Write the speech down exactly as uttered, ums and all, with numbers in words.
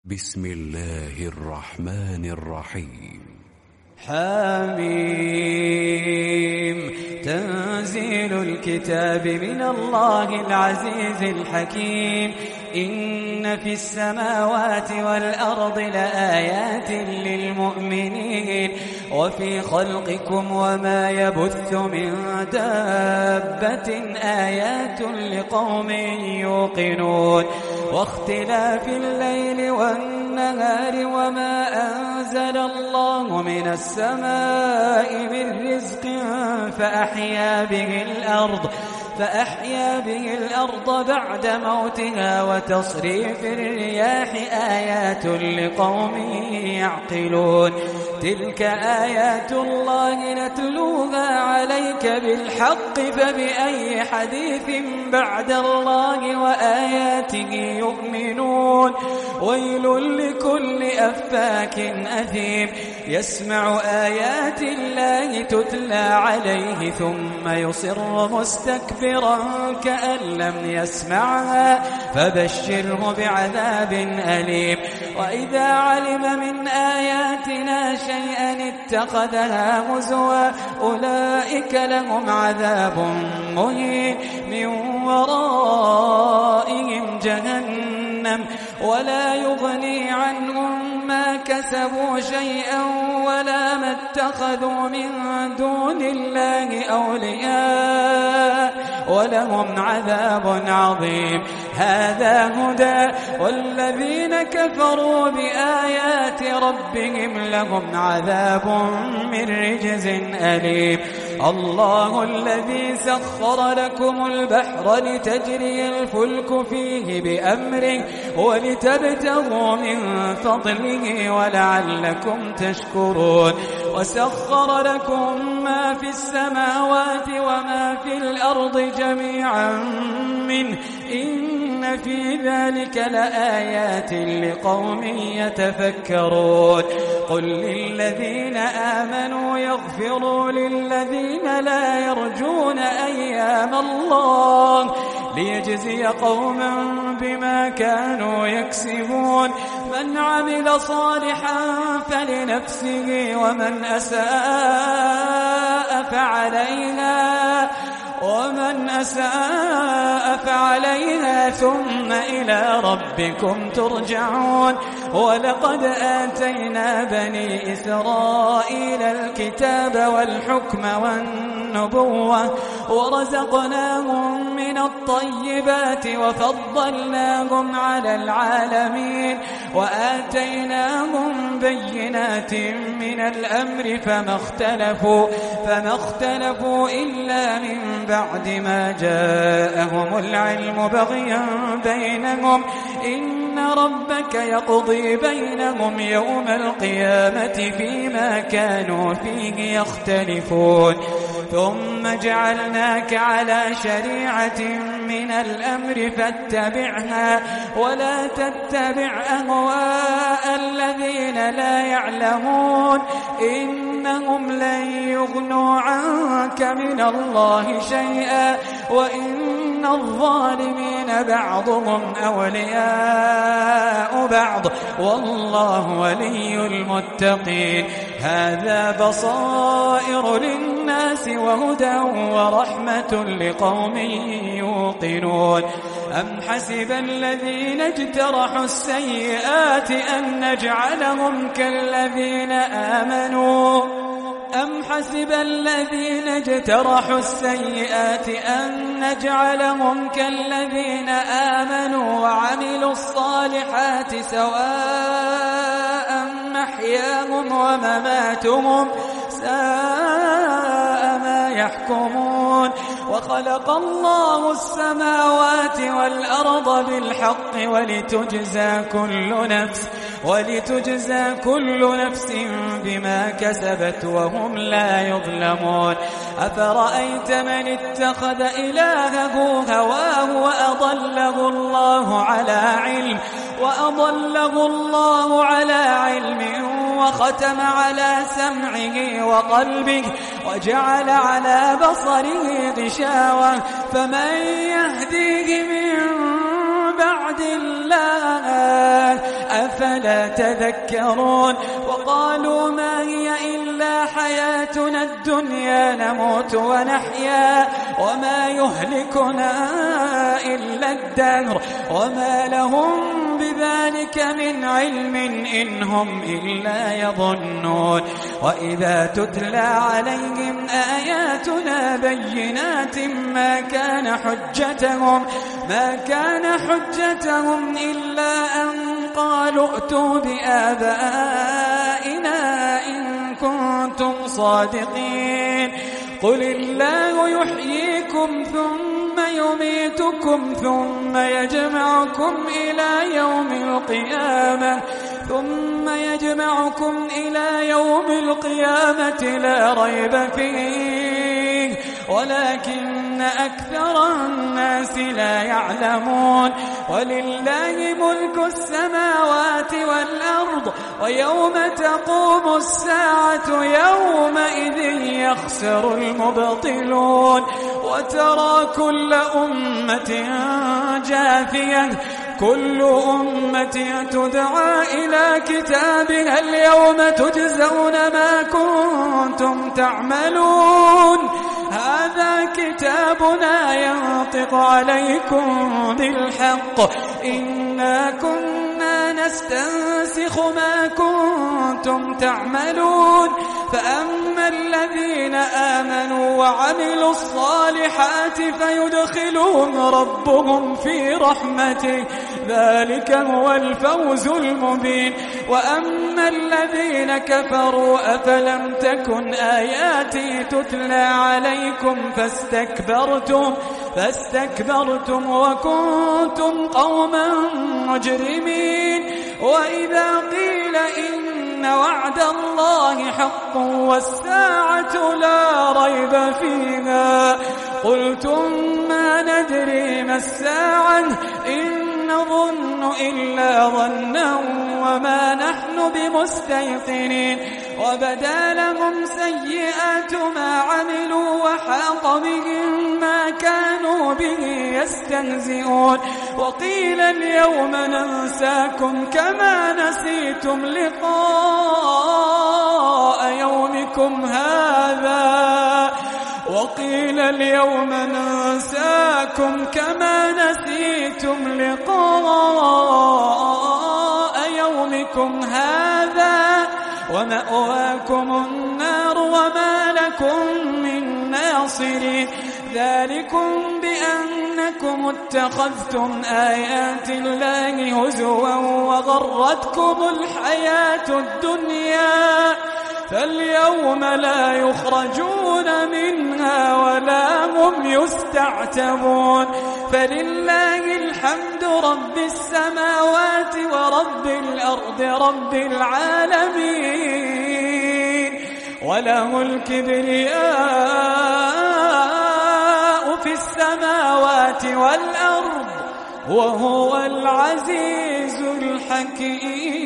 بسم الله الرحمن الرحيم. حميم. تنزيل الكتاب من الله العزيز الحكيم. إن في السماوات والأرض لآيات للمؤمنين وفي خلقكم وما يبث من دابة آيات لقوم يوقنون واختلاف الليل والنهار وما أنزل الله من السماء من رزق فأحيا به الأرض فأحيا به الأرض بعد موتها وتصريف الرياح آيات لقوم يعقلون. تلك آيات الله نتلوها عليك بالحق فبأي حديث بعد الله وآياته يؤمنون. ويل لكل أفاك أثيم يسمع آيات الله تتلى عليه ثم يصر مستكبرا كأن لم يسمعها فبشره بعذاب أليم. وإذا علم من آياتنا شيئا اتخذها هزوا أولئك لهم عذاب مهين من ورائهم جهنم ولا يغني عنهم ما كسبوا شيئا ولا ما اتخذوا من دون الله أولياء ولهم عذاب عظيم. هذا هدى والذين كفروا بآيات ربهم لهم عذاب من رجز أليم. الله الذي سخر لكم البحر لتجري الفلك فيه بأمره ولتبتغوا من فضله ولعلكم تشكرون. وسخر لكم ما في السماوات وما في الأرض جميعا منه إن في ذلك لآيات لقوم يتفكرون. قل للذين آمنوا يغفروا للذين لا يرجون أيام الله ليجزي قوما بما كانوا يكسبون. من عمل صالحا فلنفسه ومن أساء فعليها ومن أساء فعليها ثم إلى ربكم ترجعون. ولقد آتينا بني إسرائيل الكتاب والحكم والنبوة ورزقناهم من الطيبات وفضلناهم على العالمين وآتيناهم بينات من الأمر فما اختلفوا فما اختلفوا إلا من بعد ما جاءهم العلم بغيا بينهم. إن ربك يقضي بينهم يوم القيامة فيما كانوا فيه يختلفون. ثم جعلناك على شريعة من الأمر فاتبعها ولا تتبع أهواء الذين لا يعلمون إنهم لن يغنوا عنك من الله شيئا وإن الظالمين بعضهم أولياء بعض والله ولي المتقين. هذا بصائر للناس وهدى ورحمة لقوم يوقنون. أم حسب الذين اجترحوا السيئات أن نجعلهم كالذين آمنوا أم حسب الذين اجترحوا السيئات أن نجعلهم كالذين آمنوا وعملوا الصالحات سواء محياهم ومماتهم ساء ما يحكمون. وخلق الله السماوات والأرض بالحق ولتجزى كل نفس ولتجزى كل نفس بما كسبت وهم لا يظلمون. أفرأيت من اتخذ إلهه هواه وأضله الله على علم وأضله الله على علم وختم على سمعه وقلبه وجعل على بصره غشاوة فمن يهديه من بعد الله أفلا تذكرون وقالوا ما هي إلا حياتنا الدنيا نموت ونحيا وما يهلكنا إلا الدهر وما لهم بذلك من علم إن هم إلا يظنون وإذا تتلى عليهم آياتنا بينات ما كان حجتهم ما كان حجتهم إلا أن قالوا ائتوا بآبائنا إن كنتم صادقين قل الله يحييكم ثم يميتكم ثم يجمعكم إلى يوم القيامة ثم يجمعكم إلى يوم القيامة لا ريب فيه ولكن أكثر الناس لا يعلمون ولله ملك السماوات والأرض ويوم تقوم الساعة يومئذ يخسر المبطلون وترى كل أمة جاثية كل أمة تدعى إلى كتابها اليوم تجزون ما كنتم تعملون هذا كتابنا ينطق عليكم بالحق إنا كنا نستنسخ ما كنتم تعملون فأما الذين آمنوا وعملوا الصالحات فيدخلهم ربهم في رحمته ذلك هو الفوز المبين وأما الذين كفروا أفلم تكن آياتي تتلى عليكم فاستكبرتم فاستكبرتم وكنتم قوما مجرمين وإذا قيل إن وعد الله حق والساعة لا ريب فيها قلتم ما ندري ما الساعة إن نظن إلا ظنا وما نحن بمستيقنين وبدا لهم سيئات ما عملوا وحاق بهم ما كانوا به يستهزئون وقيل اليوم ننساكم كما نسيتم لقاء يومكم هذا وقيل اليوم ننساكم كما نسيتم لقاء يومكم هذا ومأواكم النار وما لكم من ناصرين ذلكم بأنكم اتخذتم آيات الله هزوا وغرتكم الحياة الدنيا فاليوم لا يخرجون منها ولا هم يستعتبون فلله الحمد رب السماوات ورب الأرض رب العالمين وله الكبرياء في السماوات والأرض وهو العزيز الحكيم.